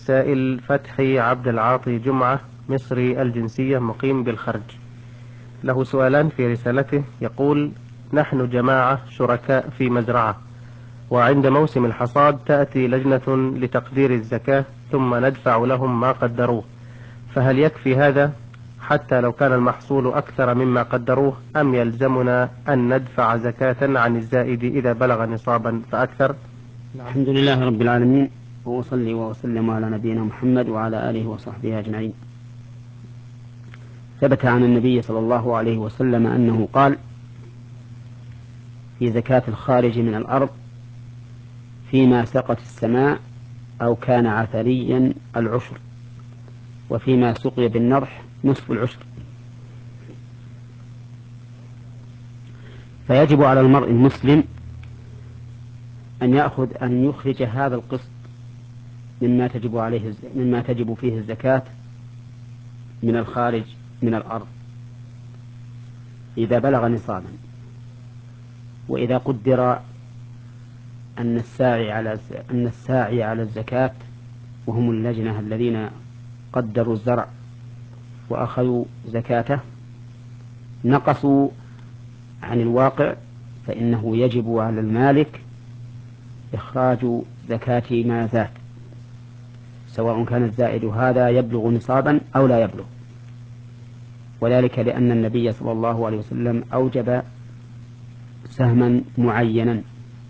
سائل فتحي عبد العاطي جمعة، مصري الجنسية، مقيم بالخرج. له سؤالان في رسالته. يقول: نحن جماعة شركاء في مزرعة، وعند موسم الحصاد تأتي لجنة لتقدير الزكاة ثم ندفع لهم ما قدروه، فهل يكفي هذا حتى لو كان المحصول أكثر مما قدروه، أم يلزمنا أن ندفع زكاة عن الزائد إذا بلغ نصابا فأكثر؟ الحمد لله رب العالمين، وأصلي وأسلم على نبينا محمد وعلى آله وصحبه أجمعين. ثبت عن النبي صلى الله عليه وسلم أنه قال في زكاة الخارج من الأرض: فيما سقت السماء أو كان عثريا العشر، وفيما سقي بالنضح نصف العشر. فيجب على المرء المسلم أن يخرج هذا القسط مما تجب فيه الزكاة من الخارج من الأرض إذا بلغ نصابا. وإذا قدر أن الساعي على الزكاة وهم اللجنة الذين قدروا الزرع وأخذوا زكاته نقصوا عن الواقع، فإنه يجب على المالك إخراج زكاة ما زاد، سواء كان الزائد هذا يبلغ نصابا أو لا يبلغ، وذلك لأن النبي صلى الله عليه وسلم أوجب سهما معينا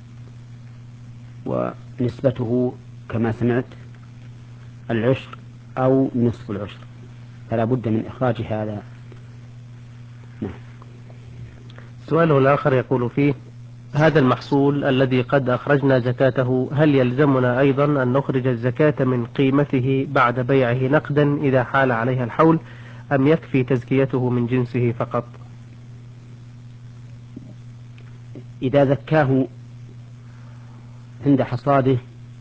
ونسبته كما سمعت العشر أو نصف العشر، فلا بد من إخراج هذا. نعم. سؤاله الآخر يقول فيه: هذا المحصول الذي قد أخرجنا زكاته هل يلزمنا أيضا أن نخرج الزكاة من قيمته بعد بيعه نقدا إذا حال عليها الحول، أم يكفي تزكيته من جنسه فقط؟ إذا زكاه عند حصاده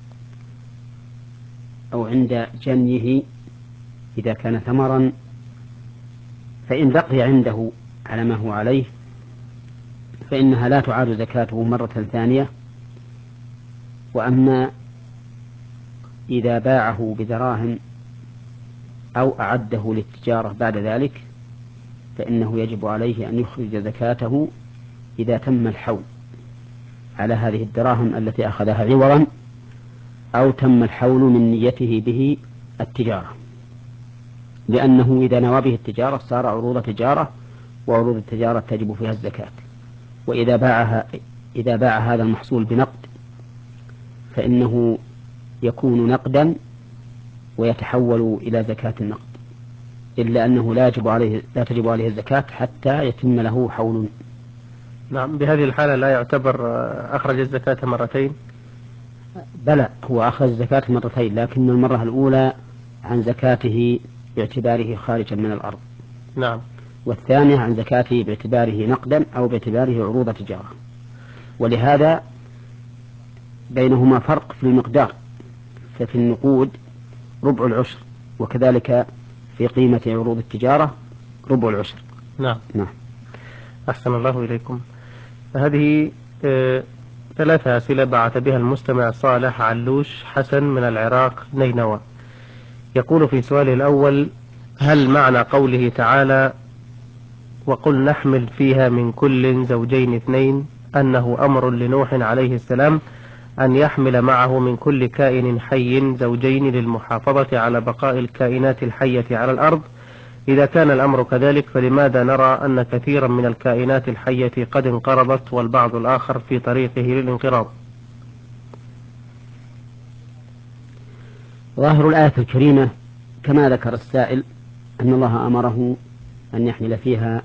أو عند جنيه إذا كان ثمرا، فإن بقي عنده على ما هو عليه فإنها لا تعاد زكاته مرة ثانية. وأما إذا باعه بدراهم أو أعده للتجارة بعد ذلك فإنه يجب عليه أن يخرج زكاته إذا تم الحول على هذه الدراهم التي أخذها عوضا، أو تم الحول من نيته به التجارة، لأنه إذا نوى به التجارة صار عروض تجارة، وعروض التجارة تجب فيها الزكاة. إذا باع هذا المحصول بنقد فإنه يكون نقدا ويتحول إلى زكاة النقد، إلا أنه لا تجب عليه الزكاة حتى يتم له حول. نعم. بهذه الحالة لا يعتبر أخرج الزكاة مرتين؟ بلى، هو أخذ الزكاة مرتين، لكن المرة الأولى عن زكاته باعتباره خارجا من الأرض. نعم. والثانية عن زكاته باعتباره نقدا أو باعتباره عروض تجارة، ولهذا بينهما فرق في المقدار، ففي النقود ربع العشر، وكذلك في قيمة عروض التجارة ربع العشر. نعم. نعم. أحسن الله إليكم. هذه 3 أسئلة بعث بها المستمع صالح علوش حسن من العراق نينوى. يقول في سؤاله الأول: هل معنى قوله تعالى وقل نحمل فيها من كل زوجين اثنين أنه أمر لنوح عليه السلام أن يحمل معه من كل كائن حي زوجين للمحافظة على بقاء الكائنات الحية على الأرض؟ إذا كان الأمر كذلك فلماذا نرى أن كثيرا من الكائنات الحية قد انقرضت والبعض الآخر في طريقه للانقراض؟ ظاهر الآية الكريمة كما ذكر السائل أن الله أمره أن يحمل فيها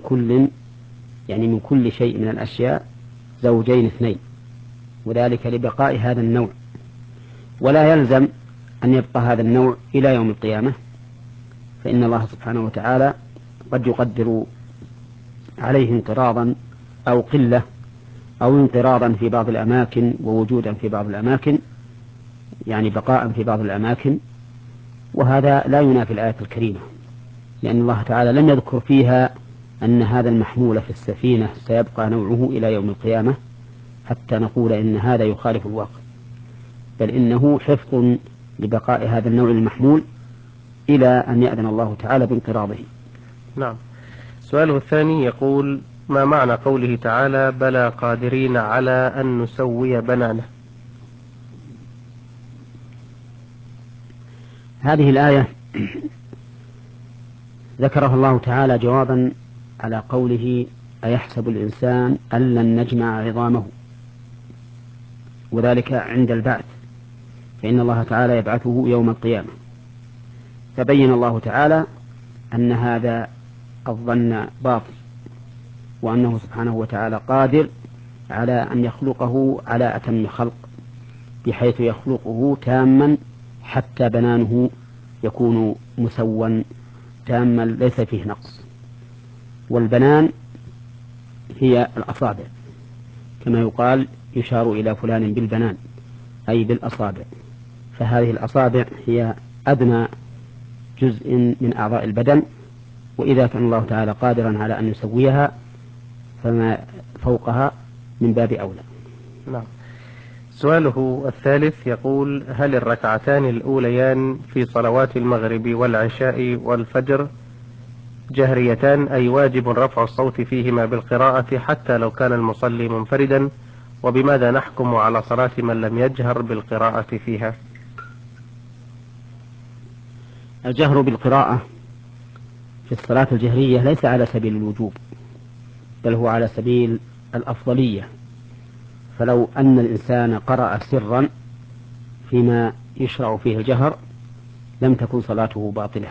من كل شيء من الأشياء زوجين اثنين، وذلك لبقاء هذا النوع، ولا يلزم أن يبقى هذا النوع إلى يوم القيامة، فإن الله سبحانه وتعالى قد يقدر عليه انقراضا أو قلة أو انقراضا في بعض الأماكن ووجودا في بعض الأماكن، يعني بقاء في بعض الأماكن، وهذا لا ينافي الآية الكريمة، لأن الله تعالى لم يذكر فيها أن هذا المحمول في السفينة سيبقى نوعه إلى يوم القيامة حتى نقول إن هذا يخالف الواقع، بل إنه حفظ لبقاء هذا النوع المحمول إلى أن يأذن الله تعالى بانقراضه. نعم. سؤاله الثاني يقول: ما معنى قوله تعالى: بلى قادرين على أن نسوي بنانه؟ هذه الآية ذكرها الله تعالى جوابا على قوله: أيحسب الإنسان أن لن نجمع عظامه، وذلك عند البعث، فإن الله تعالى يبعثه يوم القيامة. فبين الله تعالى أن هذا الظن باطل، وأنه سبحانه وتعالى قادر على أن يخلقه على أتم خلق، بحيث يخلقه تاما حتى بنانه يكون مسوا تاما ليس فيه نقص. والبنان هي الأصابع، كما يقال يشار إلى فلان بالبنان أي بالأصابع، فهذه الأصابع هي أدنى جزء من أعضاء البدن، وإذا كان الله تعالى قادرا على أن يسويها فما فوقها من باب أولى. نعم. سؤاله الثالث يقول: هل الركعتان الأوليان في صلوات المغرب والعشاء والفجر جهريتان، أي واجب رفع الصوت فيهما بالقراءة حتى لو كان المصلي منفردا؟ وبماذا نحكم على صلاة من لم يجهر بالقراءة فيها؟ الجهر بالقراءة في الصلاة الجهرية ليس على سبيل الوجوب، بل هو على سبيل الأفضلية. فلو أن الإنسان قرأ سرا فيما يشرع فيه الجهر لم تكن صلاته باطلة،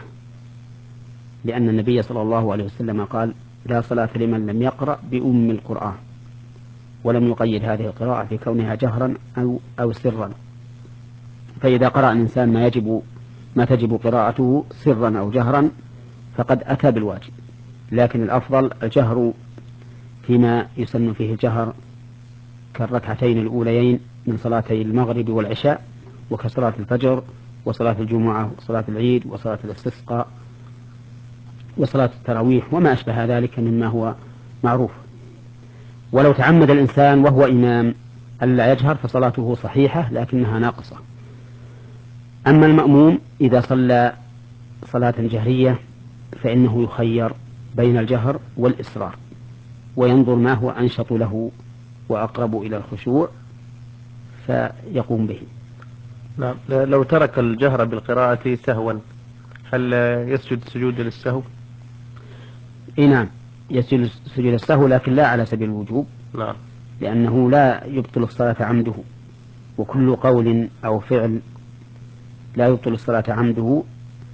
لأن النبي صلى الله عليه وسلم قال: لا صلاة لمن لم يقرأ بأم القرآن، ولم يقيد هذه القراءة في كونها جهرا أو سرا. فإذا قرأ الإنسان ما تجب قراءته سرا أو جهرا فقد أتى بالواجب، لكن الأفضل الجهر فيما يسن فيه الجهر كالركعتين الأوليين من صلاتي المغرب والعشاء، وكصلاة الفجر وصلاة الجمعة وصلاة العيد وصلاة الاستسقاء وصلاة التراويح وما أشبه ذلك مما هو معروف. ولو تعمد الإنسان وهو إمام ألا يجهر فصلاته صحيحة لكنها ناقصة. أما المأموم إذا صلى صلاة جهرية فإنه يخير بين الجهر والإسرار، وينظر ما هو أنشط له وأقرب إلى الخشوع فيقوم به. نعم. لو ترك الجهر بالقراءة سهوا هل يسجد سجود للسهو؟ نعم، يسجد سجود السهو، لكن لا على سبيل الوجوب. نعم. لأنه لا يبطل الصلاة عمده، وكل قول أو فعل لا يبطل الصلاة عمده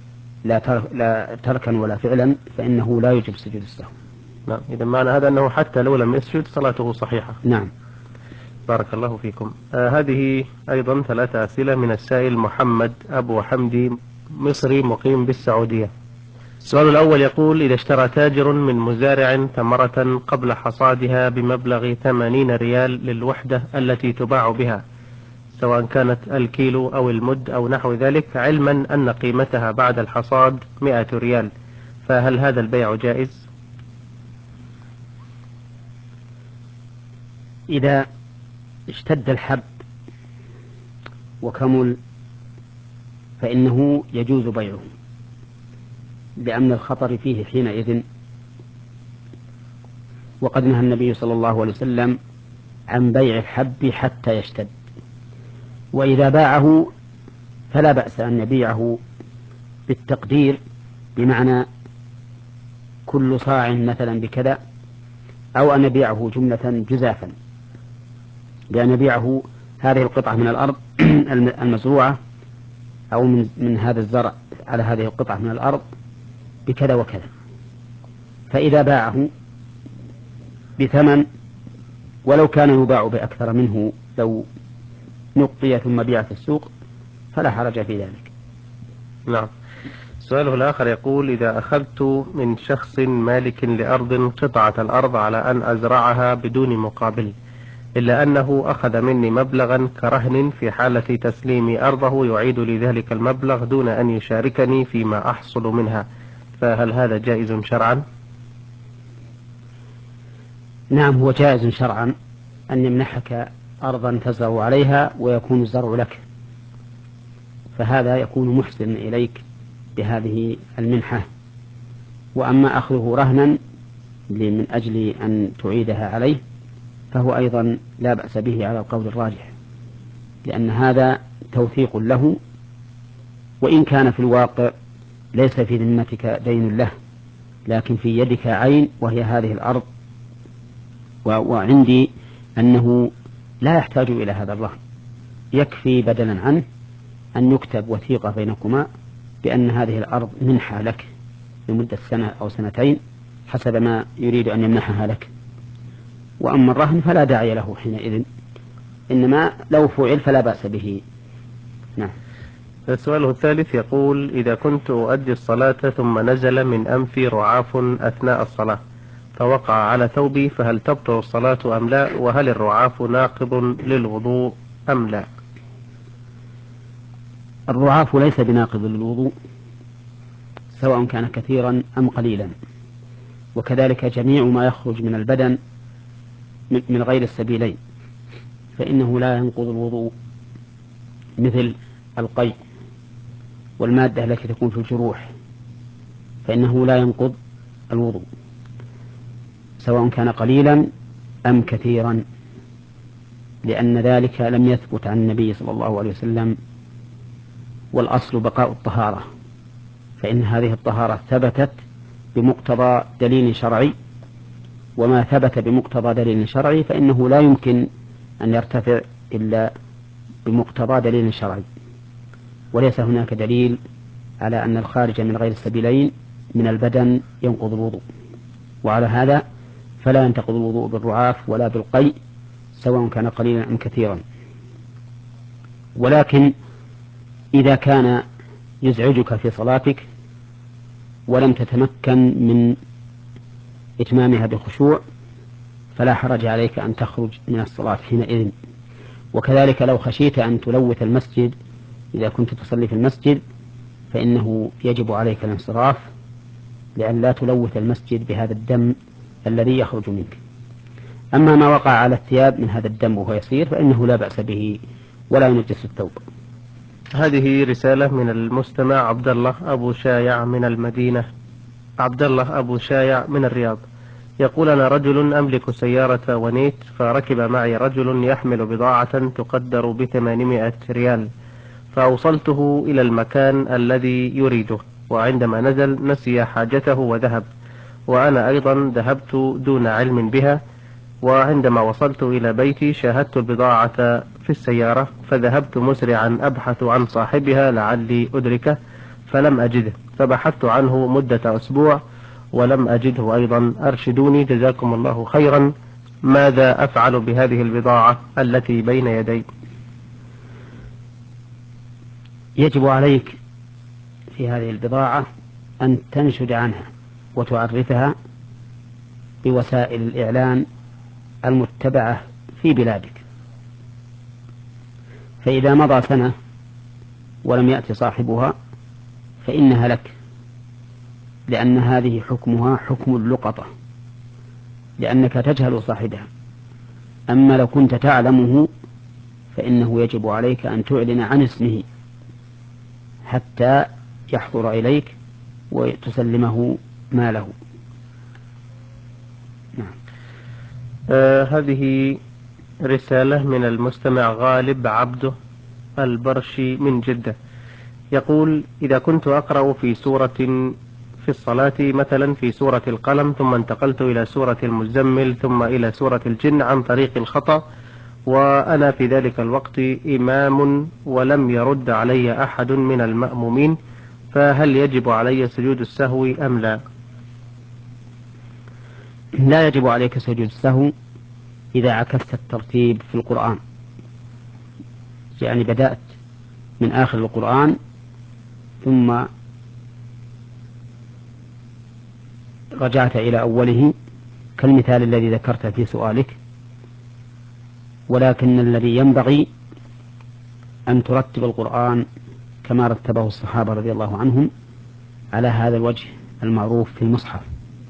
لا تركا ولا فعلا فإنه لا يجب سجود السهو. نعم. إذا معنى هذا أنه حتى لو لم يسجد صلاته صحيحة. نعم. بارك الله فيكم. هذه أيضا 3 أسئلة من السائل محمد أبو حمدي، مصري مقيم بالسعودية. السؤال الأول يقول: إذا اشترى تاجر من مزارع تمرة قبل حصادها بمبلغ 80 ريال للوحدة التي تباع بها، سواء كانت الكيلو أو المد أو نحو ذلك، علما أن قيمتها بعد الحصاد 100 ريال، فهل هذا البيع جائز؟ إذا اشتد الحب وكمل فإنه يجوز بيعه، لأمن الخطر فيه حينئذ، وقد نهى النبي صلى الله عليه وسلم عن بيع الحب حتى يشتد. وإذا باعه فلا بأس أن يبيعه بالتقدير، بمعنى كل صاع مثلا بكذا، أو أن يبيعه جملة جزافا، بأن يبيعه هذه القطعة من الأرض المزروعة أو من هذا الزرع على هذه القطعة من الأرض بكذا وكذا. فإذا باعه بثمن ولو كان يباع بأكثر منه لو نقي ثم بيع في السوق فلا حرج في ذلك. نعم. سؤاله الآخر يقول: إذا أخذت من شخص مالك لأرض قطعة الأرض على أن أزرعها بدون مقابل، إلا أنه أخذ مني مبلغا كرهن، في حالة تسليمي أرضه يعيد لي ذلك المبلغ دون أن يشاركني فيما أحصل منها، فهل هذا جائز شرعا؟ نعم، هو جائز شرعا أن يمنحك أرضا تزرع عليها ويكون الزرع لك، فهذا يكون محسن إليك بهذه المنحة. وأما أخذه رهنا من أجل أن تعيدها عليه فهو أيضا لا بأس به على القول الراجح، لأن هذا توثيق له، وإن كان في الواقع ليس في ذمتك دين له، لكن في يدك عين وهي هذه الأرض. وعندي أنه لا يحتاج إلى هذا الرهن، يكفي بدلا عنه أن يكتب وثيقة بينكما بأن هذه الأرض منحة لك لمدة سنة أو سنتين حسب ما يريد أن يمنحها لك. وأما الرهن فلا داعي له حينئذ، إنما لو فعل فلا بأس به. نعم. سؤاله الثالث يقول: إذا كنت أؤدي الصلاة ثم نزل من أنفي رعاف أثناء الصلاة فوقع على ثوبي، فهل تبطل الصلاة أم لا؟ وهل الرعاف ناقض للوضوء أم لا؟ الرعاف ليس بناقض للوضوء سواء كان كثيرا أم قليلا، وكذلك جميع ما يخرج من البدن من غير السبيلين فإنه لا ينقض الوضوء، مثل القيء والمادة التي تكون في الجروح فإنه لا ينقض الوضوء سواء كان قليلا أم كثيرا، لأن ذلك لم يثبت عن النبي صلى الله عليه وسلم. والأصل بقاء الطهارة، فإن هذه الطهارة ثبتت بمقتضى دليل شرعي، وما ثبت بمقتضى دليل شرعي فإنه لا يمكن أن يرتفع إلا بمقتضى دليل شرعي، وليس هناك دليل على أن الخارج من غير السبيلين من البدن ينقض الوضوء. وعلى هذا فلا ينتقض الوضوء بالرعاف ولا بالقيء سواء كان قليلا أم كثيرا. ولكن إذا كان يزعجك في صلاتك ولم تتمكن من إتمامها بخشوع فلا حرج عليك أن تخرج من الصلاة حينئذ. وكذلك لو خشيت أن تلوث المسجد إذا كنت تصلي في المسجد فإنه يجب عليك الانصراف لأن لا تلوث المسجد بهذا الدم الذي يخرج منك. أما ما وقع على الثياب من هذا الدم وهو يسير فإنه لا بأس به ولا ينجس الثوب. هذه رسالة من المستمع عبد الله أبو شايع من المدينة. عبد الله أبو شايع من الرياض يقول: أنا رجل أملك سيارة ونيت، فركب معي رجل يحمل بضاعة تقدر ب800 ريال، فأوصلته إلى المكان الذي يريده، وعندما نزل نسي حاجته وذهب، وأنا أيضا ذهبت دون علم بها. وعندما وصلت إلى بيتي شاهدت البضاعة في السيارة، فذهبت مسرعا أبحث عن صاحبها لعلي أدركه فلم أجده، فبحثت عنه مدة أسبوع ولم أجده أيضا. أرشدوني جزاكم الله خيرا، ماذا أفعل بهذه البضاعة التي بين يدي؟ يجب عليك في هذه البضاعة أن تنشد عنها وتعرفها بوسائل الإعلان المتبعة في بلادك، فإذا مضى سنة ولم يأتي صاحبها فإنها لك، لأن هذه حكمها حكم اللقطة، لأنك تجهل صاحبها. أما لو كنت تعلمه فإنه يجب عليك أن تعلن عن اسمه حتى يحضر إليك وتسلمه ماله. نعم. هذه رسالة من المستمع غالب عبده البرشي من جدة يقول: إذا كنت أقرأ في سورة في الصلاة مثلا في سورة القلم، ثم انتقلت إلى سورة المزمل ثم إلى سورة الجن عن طريق الخطأ، وأنا في ذلك الوقت إمام ولم يرد علي أحد من المأمومين، فهل يجب علي سجود السهو أم لا؟ لا يجب عليك سجود السهو إذا عكست الترتيب في القرآن، يعني بدأت من آخر القرآن ثم رجعت إلى أوله كالمثال الذي ذكرت في سؤالك، ولكن الذي ينبغي أن ترتب القرآن كما رتبه الصحابة رضي الله عنهم على هذا الوجه المعروف في المصحف،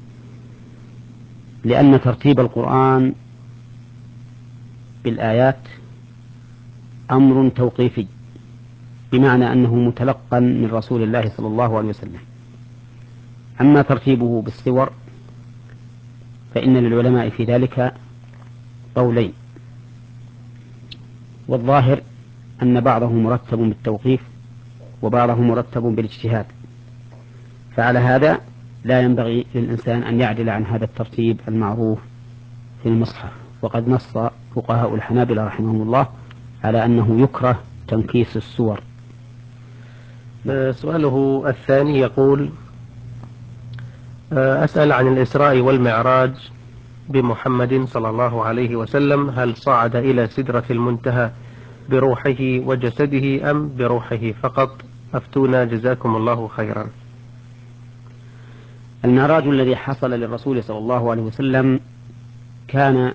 لأن ترتيب القرآن بالآيات أمر توقيفي بمعنى أنه متلقى من رسول الله صلى الله عليه وسلم. أما ترتيبه بالسور فإن للعلماء في ذلك قولين، والظاهر أن بعضه مرتب بالتوقيف وبعضه مرتب بالاجتهاد، فعلى هذا لا ينبغي للإنسان أن يعدل عن هذا الترتيب المعروف في المصحف. وقد نص فقهاء الحنابلة رحمهم الله على أنه يكره تنكيس السور. سؤاله الثاني يقول: أسأل عن الإسراء والمعراج بمحمد صلى الله عليه وسلم، هل صعد إلى سدرة المنتهى بروحه وجسده أم بروحه فقط؟ أفتونا جزاكم الله خيرا. المعراج الذي حصل للرسول صلى الله عليه وسلم كان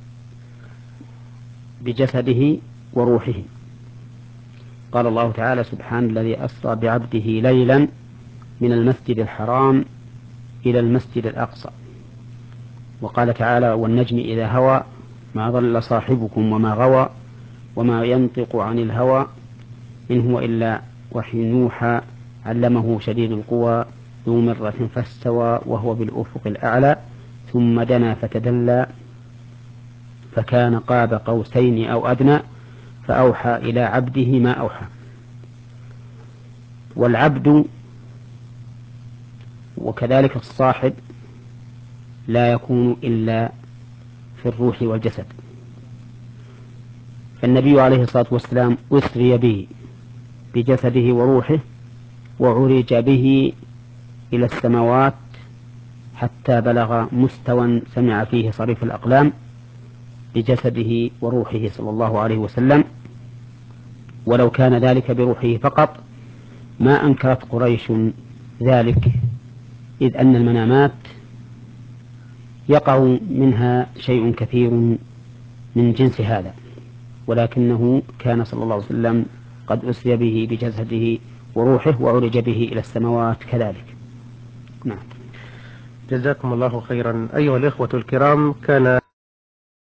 بجسده وروحه. قال الله تعالى: سبحان الذي أسرى بعبده ليلا من المسجد الحرام إلى المسجد الأقصى. وقال تعالى: والنجم إذا هوى ما ضل صاحبكم وما غوى وما ينطق عن الهوى إن هو إلا وحي يوحى علمه شديد القوى ذو مرة فاستوى وهو بالأفق الأعلى ثم دنا فتدلى فكان قاب قوسين أو أدنى فأوحى إلى عبده ما أوحى. والعبد وكذلك الصاحب لا يكون إلا في الروح والجسد، فالنبي عليه الصلاة والسلام أسري به بجسده وروحه وعرج به إلى السماوات حتى بلغ مستوى سمع فيه صريف الأقلام بجسده وروحه صلى الله عليه وسلم. ولو كان ذلك بروحه فقط ما أنكرت قريش ذلك، إذ أن المنامات يقع منها شيء كثير من جنس هذا، ولكنه كان صلى الله عليه وسلم قد أسري به بجسده وروحه وعرج به إلى السماوات كذلك. نعم. جزاكم الله خيرا. أيها الإخوة الكرام، كان